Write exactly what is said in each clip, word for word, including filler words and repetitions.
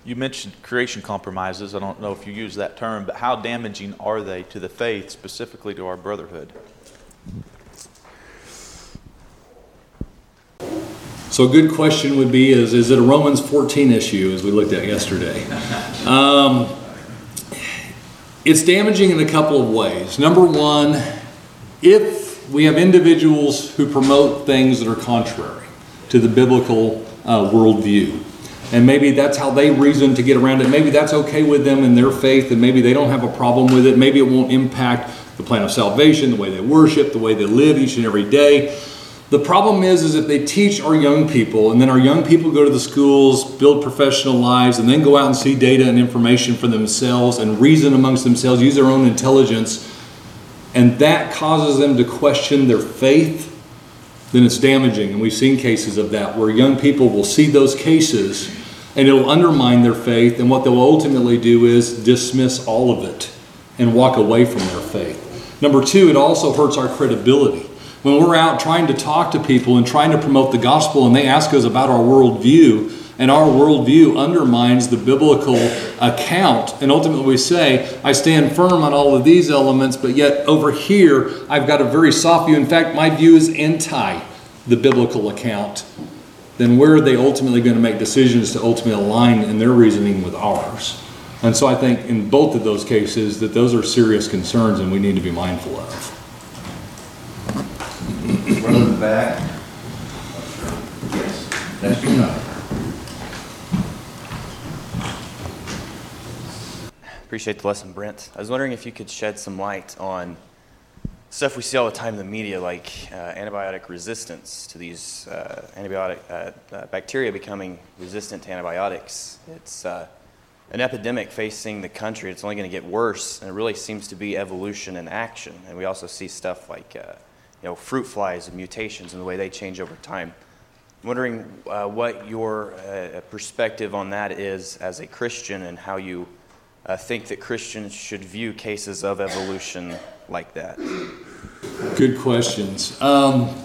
You mentioned creation compromises. I don't know if you use that term, but how damaging are they to the faith, specifically to our brotherhood? So a good question would be, is, is it a Romans fourteen issue, as we looked at yesterday? Um, it's damaging in a couple of ways. Number one, if we have individuals who promote things that are contrary to the biblical uh, worldview, and maybe that's how they reason to get around it. Maybe that's okay with them in their faith, and maybe they don't have a problem with it. Maybe it won't impact the plan of salvation, the way they worship, the way they live each and every day. The problem is, is if they teach our young people, and then our young people go to the schools, build professional lives, and then go out and see data and information for themselves and reason amongst themselves, use their own intelligence, and that causes them to question their faith, then it's damaging. And we've seen cases of that where young people will see those cases and it'll undermine their faith, and what they'll ultimately do is dismiss all of it and walk away from their faith. Number two, it also hurts our credibility. When we're out trying to talk to people and trying to promote the gospel and they ask us about our worldview, and our worldview undermines the biblical account, and ultimately we say, I stand firm on all of these elements, but yet over here I've got a very soft view. In fact, my view is anti the biblical account. Then where are they ultimately going to make decisions to ultimately align in their reasoning with ours? And so I think in both of those cases that those are serious concerns and we need to be mindful of. Run in the back. Yes, that's enough. Appreciate the lesson, Brent. I was wondering if you could shed some light on stuff we see all the time in the media, like uh, antibiotic resistance to these uh, antibiotic uh, uh, bacteria becoming resistant to antibiotics. It's uh, an epidemic facing the country. It's only going to get worse, and it really seems to be evolution in action. And we also see stuff like uh, you know, fruit flies and mutations and the way they change over time. I'm wondering uh, what your uh, perspective on that is as a Christian, and how you uh, think that Christians should view cases of evolution like that. Good questions. Um,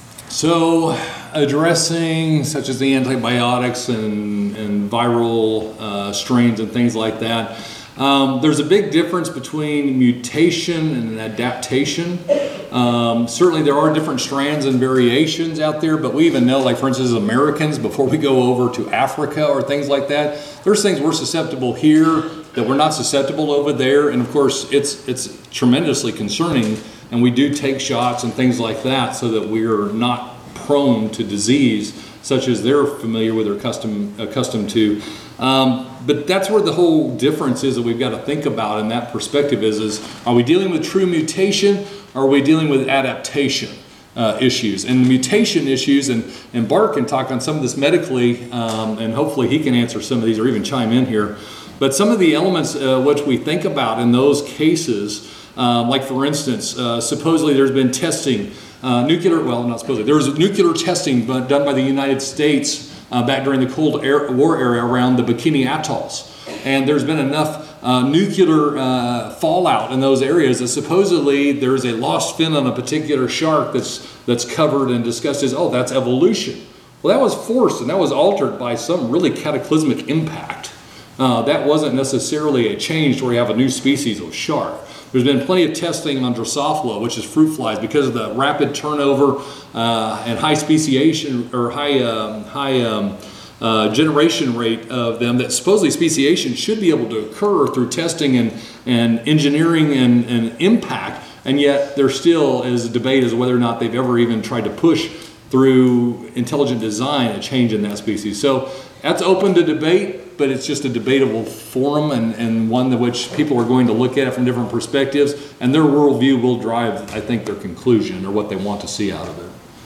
so addressing such as the antibiotics and, and viral uh, strains and things like that, um, there's a big difference between mutation and adaptation. Um, certainly there are different strands and variations out there, but we even know, like for instance, as Americans, before we go over to Africa or things like that, there's things we're susceptible here that we're not susceptible over there. And of course, it's it's tremendously concerning, and we do take shots and things like that so that we're not prone to disease such as they're familiar with or accustomed, accustomed to. Um, but that's where the whole difference is that we've got to think about in that perspective is, is are we dealing with true mutation, or are we dealing with adaptation uh, issues? And the mutation issues, and, and Bart can talk on some of this medically, um, and hopefully he can answer some of these or even chime in here. But some of the elements uh, which we think about in those cases, um, like for instance, uh, supposedly there's been testing, uh, nuclear, well not supposedly, there was nuclear testing done by the United States uh, back during the Cold War era around the Bikini Atolls. And there's been enough uh, nuclear uh, fallout in those areas that supposedly there's a lost fin on a particular shark that's, that's covered and discussed as, oh, that's evolution. Well, that was forced and that was altered by some really cataclysmic impact. Uh, that wasn't necessarily a change where you have a new species of shark. There's been plenty of testing on Drosophila, which is fruit flies, because of the rapid turnover uh, and high speciation or high um, high um, uh, generation rate of them. That supposedly speciation should be able to occur through testing and and engineering and, and impact, and yet there still is a debate as to whether or not they've ever even tried to push through intelligent design a change in that species. So that's open to debate, but it's just a debatable forum, and, and one that which people are going to look at it from different perspectives, and their worldview will drive, I think, their conclusion or what they want to see out of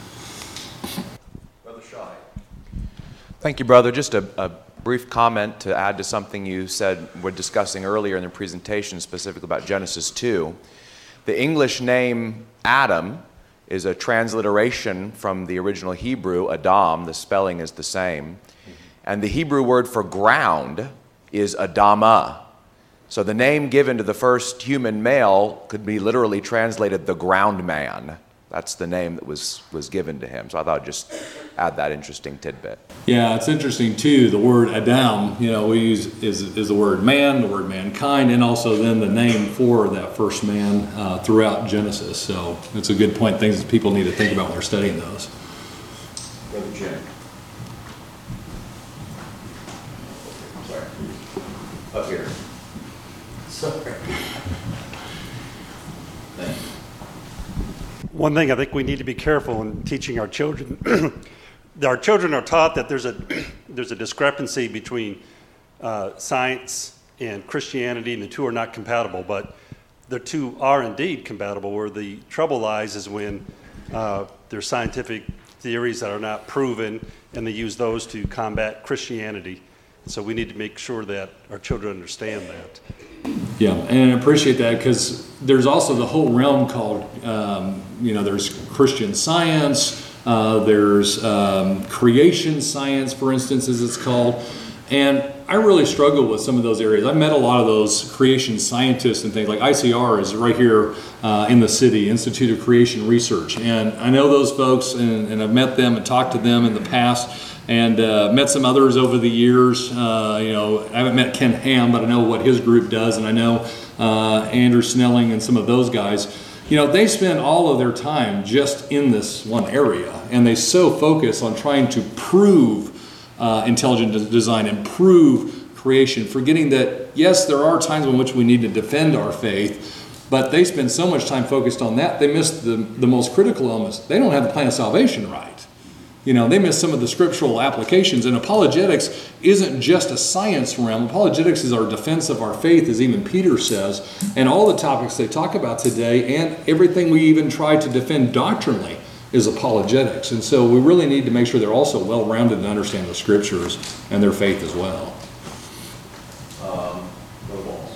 it. Brother Shai. Thank you, brother. Just a, a brief comment to add to something you said we're discussing earlier in the presentation, specifically about Genesis two. The English name Adam is a transliteration from the original Hebrew, Adam. The spelling is the same. And the Hebrew word for ground is Adamah. So the name given to the first human male could be literally translated the ground man. That's the name that was, was given to him. So I thought I'd just add that interesting tidbit. Yeah, it's interesting too. The word Adam, you know, we use is is the word man, the word mankind, and also then the name for that first man uh, throughout Genesis. So it's a good point. Things that people need to think about when they're studying those. Brother Jim. Sorry. Up here. Sorry. Thank you. One thing I think we need to be careful in teaching our children, our children are taught that there's a there's a discrepancy between uh, science and Christianity, and the two are not compatible, but the two are indeed compatible. Where the trouble lies is when uh, there's scientific theories that are not proven, and they use those to combat Christianity. So we need to make sure that our children understand that. Yeah, and I appreciate that because there's also the whole realm called, um, you know, there's Christian Science, uh, there's um, creation science, for instance, as it's called. And I really struggle with some of those areas. I met a lot of those creation scientists and things like I C R is right here uh, in the city, Institute of Creation Research. And I know those folks, and, and I've met them and talked to them in the past. And uh, met some others over the years. Uh, you know, I haven't met Ken Ham, but I know what his group does, and I know uh, Andrew Snelling and some of those guys. You know, they spend all of their time just in this one area, and they so focus on trying to prove uh, intelligent design and prove creation, forgetting that, yes, there are times in which we need to defend our faith, but they spend so much time focused on that, they miss the, the most critical elements. They don't have the plan of salvation right. You know, they miss some of the scriptural applications, and apologetics isn't just a science realm. Apologetics is our defense of our faith, as even Peter says, and all the topics they talk about today, and everything we even try to defend doctrinally is apologetics. And so we really need to make sure they're also well-rounded and understand the scriptures and their faith as well. Um, Brother Walls.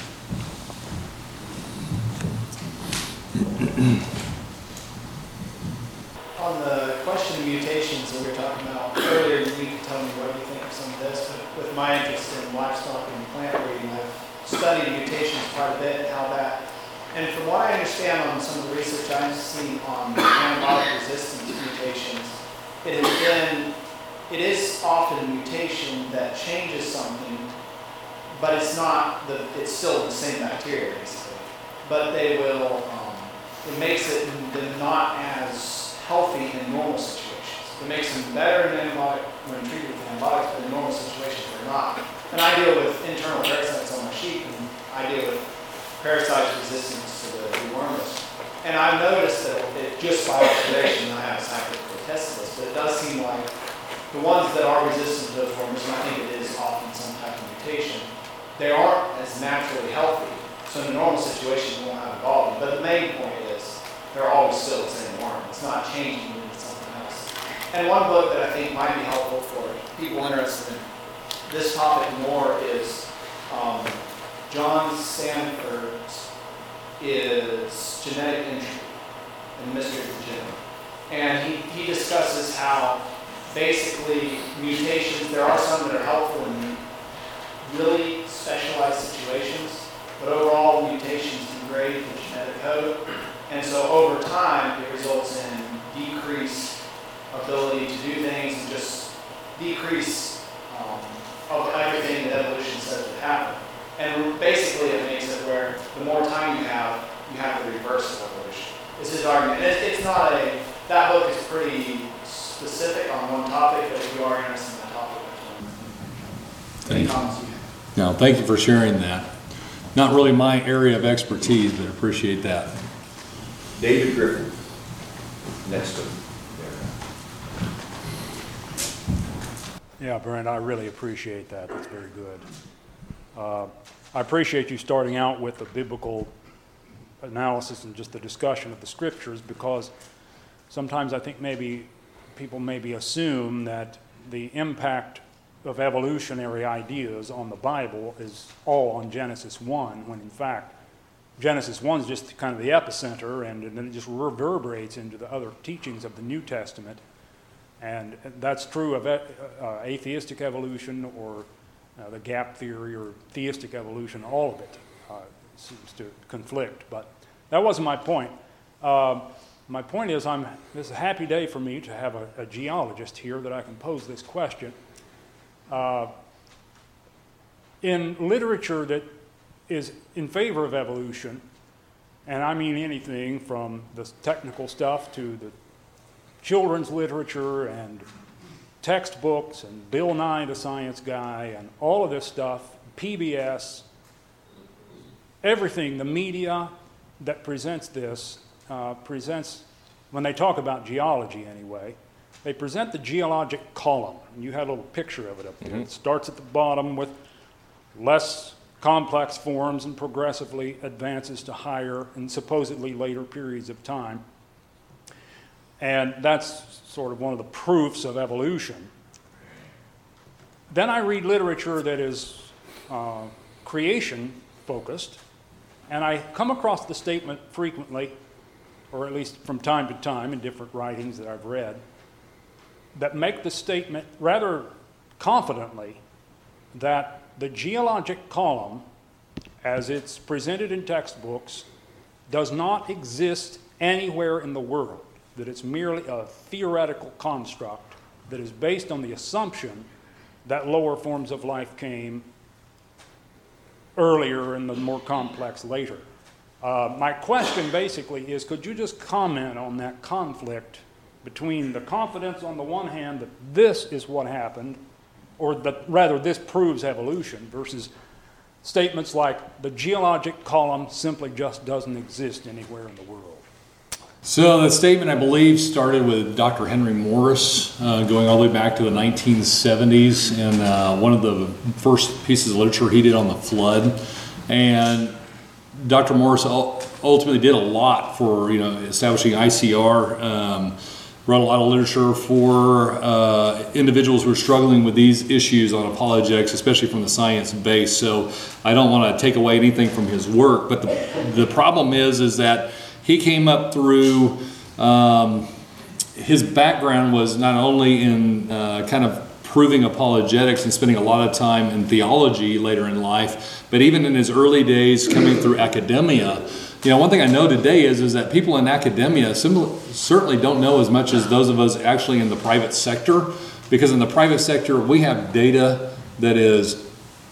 On the question of mutations that we were talking about earlier, you can tell me what you think of some of this, but with my interest in livestock and plant breeding, I've studied mutations quite a bit and how that, and from what I understand on some of the research I've seen on antibiotic resistance mutations, it has been, it is often a mutation that changes something, but it's not, the, it's still the same bacteria basically, but they will, um, it makes it them not as healthy in normal situations. It makes them better in antibiotic when treated with antibiotics, but in normal situations they're not. And I deal with internal parasites on my sheep, and I deal with parasite resistance to the wormers. And I've noticed that it, just by observation, I haven't scientifically tested this, but it does seem like the ones that are resistant to those wormers, and I think it is often some type of mutation, they aren't as naturally healthy. So in a normal situation, they won't have involvement. But the main point is, they're always still the same worm. It's not changing into something else. And one book that I think might be helpful for people interested in this topic more is um, John Sanford's is Genetic Entropy and the Mystery of the Genome. And he, he discusses how basically mutations, there are some that are helpful in really specialized situations, but overall mutations degrade the genetic code. And so over time, it results in decreased ability to do things and just decrease um, of everything that evolution says would happen. And basically it makes it where the more time you have, you have the reverse of evolution. This is his argument. It, it's not a, that book is pretty specific on one topic, but if you are interested in that topic, any comments you have? No, thank you for sharing that. Not really my area of expertise, but I appreciate that. David Griffin. Next to him. Yeah, Brent, I really appreciate that. That's very good. Uh, I appreciate you starting out with the biblical analysis and just the discussion of the scriptures, because sometimes I think maybe people maybe assume that the impact of evolutionary ideas on the Bible is all on Genesis one, when in fact Genesis one is just kind of the epicenter, and, and then it just reverberates into the other teachings of the New Testament. And that's true of uh, atheistic evolution or uh, the gap theory or theistic evolution. All of it uh, seems to conflict. But that wasn't my point. Uh, My point is, I'm, this is a happy day for me to have a, a geologist here that I can pose this question. Uh, in literature that is in favor of evolution, and I mean anything from the technical stuff to the children's literature and textbooks and Bill Nye the Science Guy and all of this stuff, P B S, everything, the media that presents this, uh, presents, when they talk about geology anyway, they present the geologic column. And you had a little picture of it up there. Mm-hmm. It starts at the bottom with less complex forms and progressively advances to higher and supposedly later periods of time. And that's sort of one of the proofs of evolution. Then I read literature that is uh, creation focused, and I come across the statement frequently, or at least from time to time in different writings that I've read, that make the statement rather confidently that the geologic column, as it's presented in textbooks, does not exist anywhere in the world, that it's merely a theoretical construct that is based on the assumption that lower forms of life came earlier and the more complex later. Uh, my question basically is, could you just comment on that conflict between the confidence on the one hand that this is what happened, or that rather this proves evolution, versus statements like the geologic column simply just doesn't exist anywhere in the world? So that statement, I believe, started with Doctor Henry Morris, uh, going all the way back to the nineteen seventies, and uh, one of the first pieces of literature he did on the flood. And Doctor Morris ultimately did a lot for, you know, establishing I C R, um, wrote a lot of literature for uh, individuals who are struggling with these issues on apologetics, especially from the science base. So I don't want to take away anything from his work, but the, the problem is, is that he came up through, um, his background was not only in uh, kind of proving apologetics and spending a lot of time in theology later in life, but even in his early days coming through academia. You know, one thing I know today is, is that people in academia sim- certainly don't know as much as those of us actually in the private sector, because in the private sector we have data that is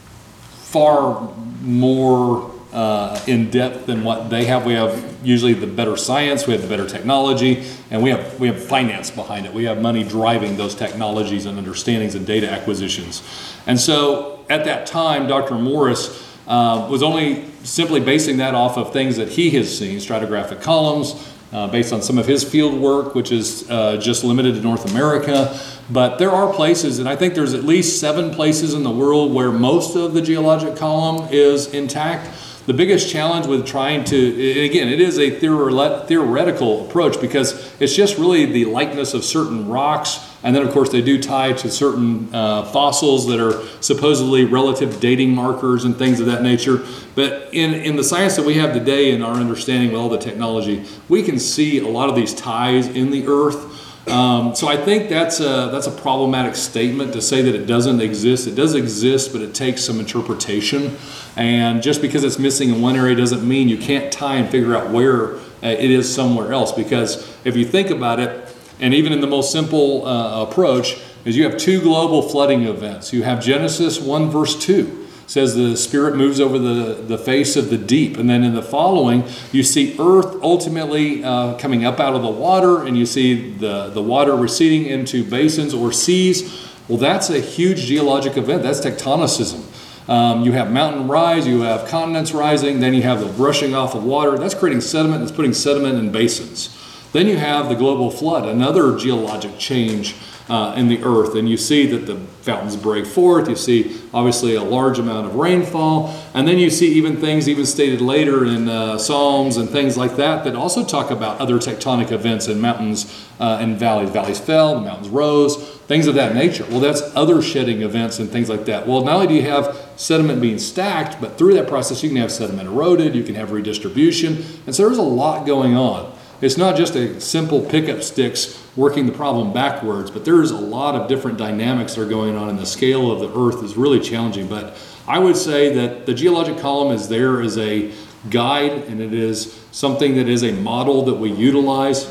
far more uh, in depth than what they have. We have usually the better science, we have the better technology, and we have we have finance behind it. We have money driving those technologies and understandings and data acquisitions. And so at that time, Doctor Morris uh, was only simply basing that off of things that he has seen, stratigraphic columns, uh, based on some of his field work, which is uh, just limited to North America. But there are places, and I think there's at least seven places in the world where most of the geologic column is intact. The biggest challenge with trying to, again, it is a theoretical approach because it's just really the likeness of certain rocks, and then of course they do tie to certain uh, fossils that are supposedly relative dating markers and things of that nature. But in, in the science that we have today and our understanding with all the technology, we can see a lot of these ties in the earth. Um, so I think that's a, that's a problematic statement to say that it doesn't exist. It does exist, but it takes some interpretation. And just because it's missing in one area doesn't mean you can't tie and figure out where uh, it is somewhere else. Because if you think about it, and even in the most simple uh, approach, is you have two global flooding events. You have Genesis one verse two. Says the Spirit moves over the, the face of the deep. And then in the following, you see earth ultimately uh, coming up out of the water, and you see the, the water receding into basins or seas. Well, that's a huge geologic event. That's tectonicism. Um, you have mountain rise, you have continents rising, then you have the rushing off of water. That's creating sediment, that's putting sediment in basins. Then you have the global flood, another geologic change Uh, in the earth, and you see that the fountains break forth. You see obviously a large amount of rainfall, and then you see even things even stated later in uh, Psalms and things like that that also talk about other tectonic events in mountains uh, and valleys. Valleys fell, the mountains rose, things of that nature. Well, that's other shedding events and things like that. Well, not only do you have sediment being stacked, but through that process you can have sediment eroded, you can have redistribution, and so there's a lot going on. It's not just a simple pickup sticks working the problem backwards, but there's a lot of different dynamics that are going on, and the scale of the earth is really challenging. But I would say that the geologic column is there as a guide, and it is something that is a model that we utilize.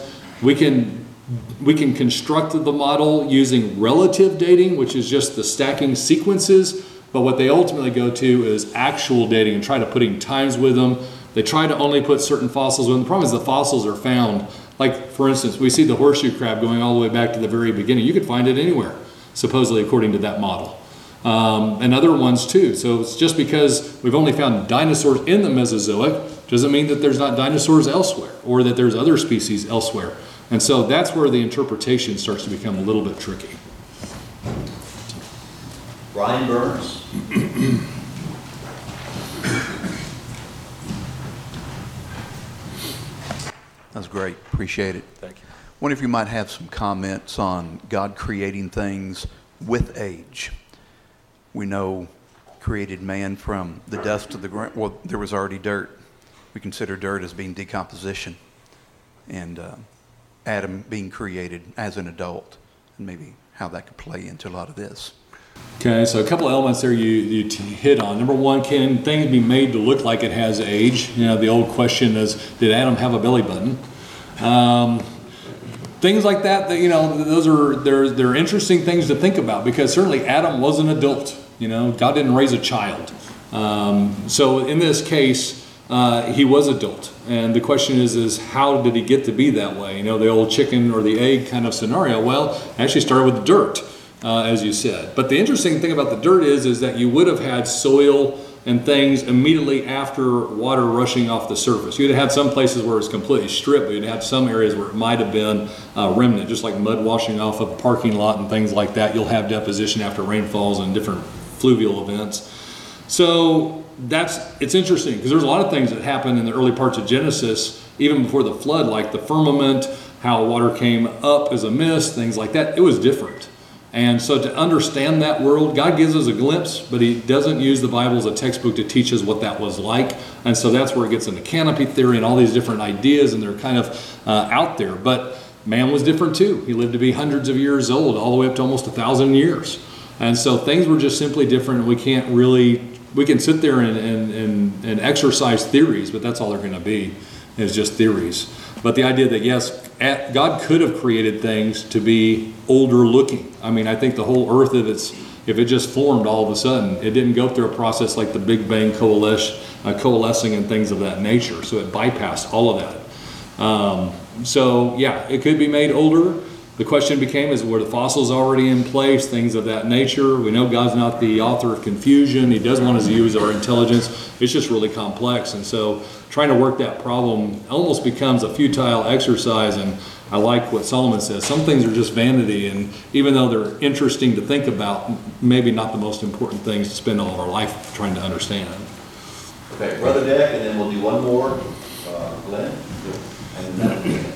We can, we can construct the model using relative dating, which is just the stacking sequences, but what they ultimately go to is actual dating and try to putting times with them. They try to only put certain fossils with them. The problem is the fossils are found, like for instance, we see the horseshoe crab going all the way back to the very beginning. You could find it anywhere, supposedly according to that model. Um, and other ones too. So it's just because we've only found dinosaurs in the Mesozoic doesn't mean that there's not dinosaurs elsewhere or that there's other species elsewhere. And so that's where the interpretation starts to become a little bit tricky. Brian Burns. That's great. Appreciate it. Thank you. Wonder if you might have some comments on God creating things with age. We know created man from the dust of the ground. Well, there was already dirt. We consider dirt as being decomposition. And uh, Adam being created as an adult, and maybe how that could play into a lot of this. Okay, so a couple of elements there you, you t- hit on. Number one, can things be made to look like it has age? You know, the old question is, did Adam have a belly button? Um, things like that, that, you know, those are, they're, they're interesting things to think about, because certainly Adam was an adult. You know, God didn't raise a child. Um, so in this case, uh, he was adult. And the question is, is how did he get to be that way? You know, the old chicken or the egg kind of scenario. Well, it actually started with the dirt. Uh, as you said. But the interesting thing about the dirt is, is that you would have had soil and things immediately after water rushing off the surface. You'd have had some places where it's completely stripped, but you'd have some areas where it might have been uh, remnant, just like mud washing off of a parking lot and things like that. You'll have deposition after rainfalls and different fluvial events. So that's, it's interesting because there's a lot of things that happen in the early parts of Genesis, even before the flood, like the firmament, how water came up as a mist, things like that. It was different. And so to understand that world, God gives us a glimpse, but he doesn't use the Bible as a textbook to teach us what that was like. And so that's where it gets into canopy theory and all these different ideas, and they're kind of uh, out there. But man was different too. He lived to be hundreds of years old, all the way up to almost a thousand years. And so things were just simply different, and we can't really, we can sit there and, and, and, and exercise theories, but that's all they're going to be, is just theories. But the idea that, yes, God could have created things to be older looking. I mean, I think the whole earth, if it's, if it just formed all of a sudden, it didn't go through a process like the Big Bang coalesce, uh, coalescing and things of that nature. So it bypassed all of that. Um, so yeah, it could be made older. The question became, is were the fossils already in place, things of that nature? We know God's not the author of confusion. He does want us to use our intelligence. It's just really complex. And so trying to work that problem almost becomes a futile exercise. And I like what Solomon says. Some things are just vanity. And even though they're interesting to think about, maybe not the most important things to spend all of our life trying to understand. Okay, Brother Deck, and then we'll do one more. Uh, Glenn? And that'll be it.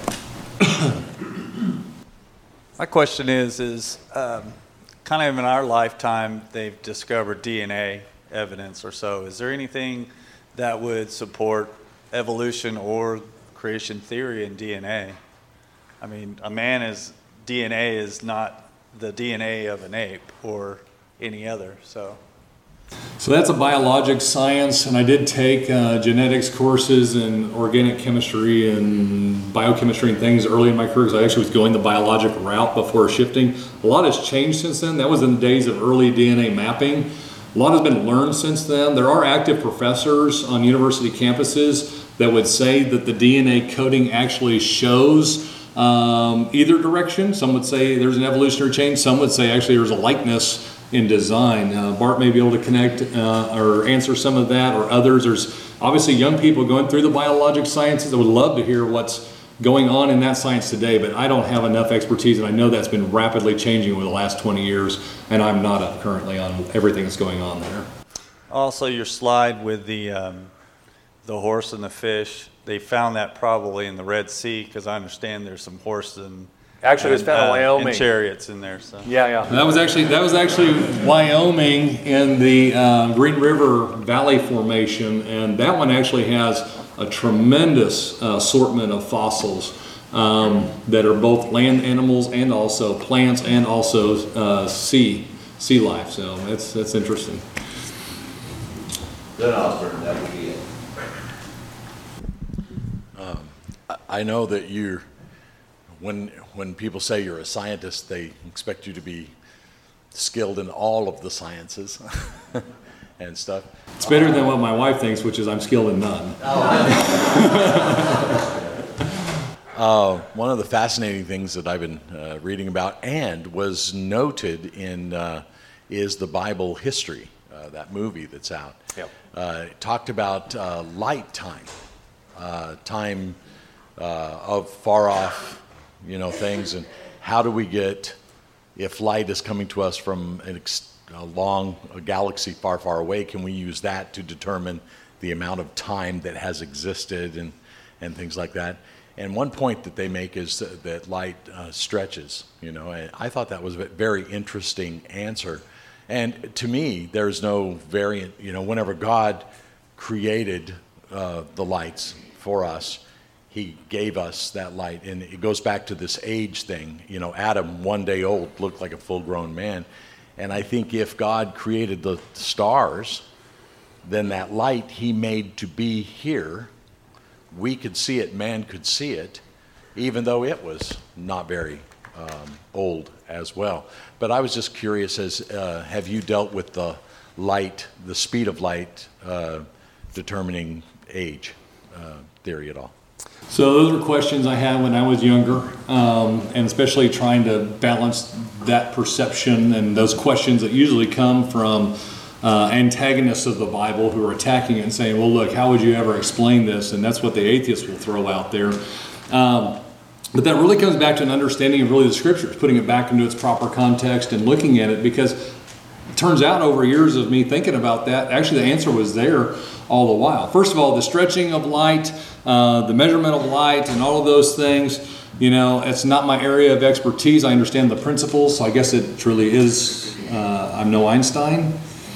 My question is, is um, kind of in our lifetime, they've discovered D N A evidence or so. Is there anything that would support evolution or creation theory in D N A? I mean, a man is, D N A is not the D N A of an ape or any other, so. So that's a biologic science, and I did take uh, genetics courses and organic chemistry and biochemistry and things early in my career, because I actually was going the biologic route before shifting. A lot has changed since then. That was in the days of early D N A mapping. A lot has been learned since then. There are active professors on university campuses that would say that the D N A coding actually shows um, either direction. Some would say there's an evolutionary change. Some would say actually there's a likeness in design. Uh, Bart may be able to connect uh, or answer some of that, or others. There's obviously young people going through the biologic sciences that would love to hear what's going on in that science today, but I don't have enough expertise, and I know that's been rapidly changing over the last twenty years, and I'm not up currently on everything that's going on there. Also, your slide with the, um, the horse and the fish, they found that probably in the Red Sea, because I understand there's some horses and Actually, it was found in uh, Wyoming. and chariots in there. So. Yeah, yeah. That was actually that was actually Wyoming in the uh, Green River Valley Formation, and that one actually has a tremendous uh, assortment of fossils um, that are both land animals and also plants and also uh, sea sea life. So that's that's interesting. Glenn Osborne, that would be it. I know that you're when when people say you're a scientist, they expect you to be skilled in all of the sciences and stuff. It's better than what my wife thinks, which is I'm skilled in none. Uh, one of the fascinating things that I've been uh, reading about and was noted in uh, is the Bible History, uh, that movie that's out. Yep. Uh, it talked about uh, light time, uh, time uh, of far off, you know, things, and how do we get, if light is coming to us from an ex- a long a galaxy far, far away, can we use that to determine the amount of time that has existed and, and things like that? And one point that they make is that, that light uh, stretches, you know, and I thought that was a very interesting answer. And to me, there's no variant, you know, whenever God created uh, the lights for us, he gave us that light. And it goes back to this age thing, you know, Adam, one day old, looked like a full-grown man. And I think if God created the stars, then that light he made to be here, we could see it, man could see it, even though it was not very um, old as well. But I was just curious, as uh, have you dealt with the light, the speed of light uh, determining age uh, theory at all? So those were questions I had when I was younger, um, and especially trying to balance that perception and those questions that usually come from uh, antagonists of the Bible who are attacking it and saying, well, look, how would you ever explain this? And that's what the atheists will throw out there. Um, but that really comes back to an understanding of really the Scriptures, putting it back into its proper context and looking at it, because it turns out over years of me thinking about that, actually the answer was there all the while. First of all, the stretching of light, uh, the measurement of light, and all of those things, you know, it's not my area of expertise. I understand the principles, so I guess it truly is, uh, I'm no Einstein.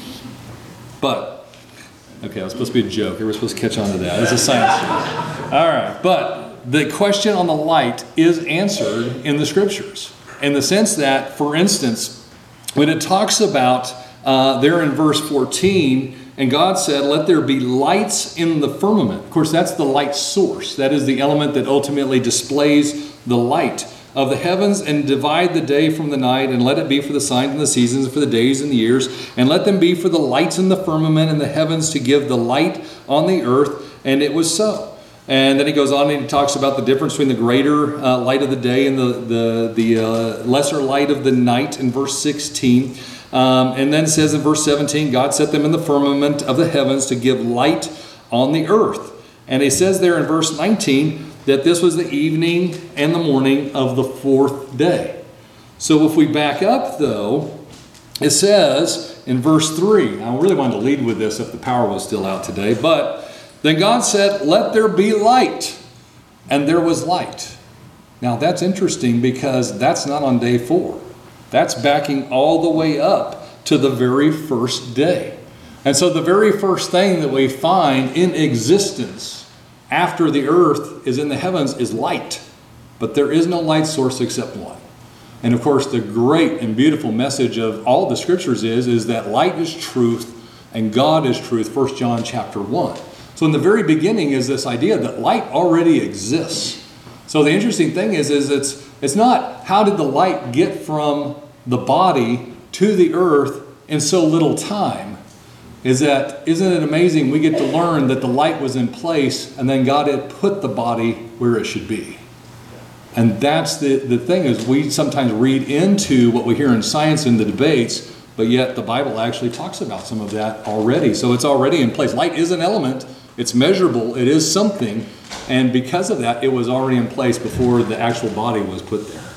But, okay, it was supposed to be a joke. We're supposed to catch on to that. It's a science show. All right, but the question on the light is answered in the Scriptures, in the sense that, for instance, when it talks about uh, there in verse fourteen, and God said, let there be lights in the firmament. Of course, that's the light source. That is the element that ultimately displays the light of the heavens, and divide the day from the night, and let it be for the signs and the seasons, and for the days and the years, and let them be for the lights in the firmament and the heavens to give the light on the earth. And it was so. And then he goes on and he talks about the difference between the greater uh, light of the day and the, the, the uh, lesser light of the night in verse sixteen. Um, and then it says in verse seventeen, God set them in the firmament of the heavens to give light on the earth. And he says there in verse nineteen that this was the evening and the morning of the fourth day. So if we back up though, it says in verse three, I really wanted to lead with this if the power was still out today, but then God said, let there be light. And there was light. Now that's interesting, because that's not on day four. That's backing all the way up to the very first day. And so the very first thing that we find in existence after the earth is in the heavens is light. But there is no light source except one. And of course, the great and beautiful message of all the Scriptures is, is that light is truth and God is truth, First John chapter one. So in the very beginning is this idea that light already exists. So the interesting thing is, is it's, it's not how did the light get from the body to the earth in so little time. Is that, isn't it amazing we get to learn that the light was in place and then God had put the body where it should be. And that's the, the thing is we sometimes read into what we hear in science in the debates, but yet the Bible actually talks about some of that already. So it's already in place. Light is an element. It's measurable. It is something. And because of that, it was already in place before the actual body was put there.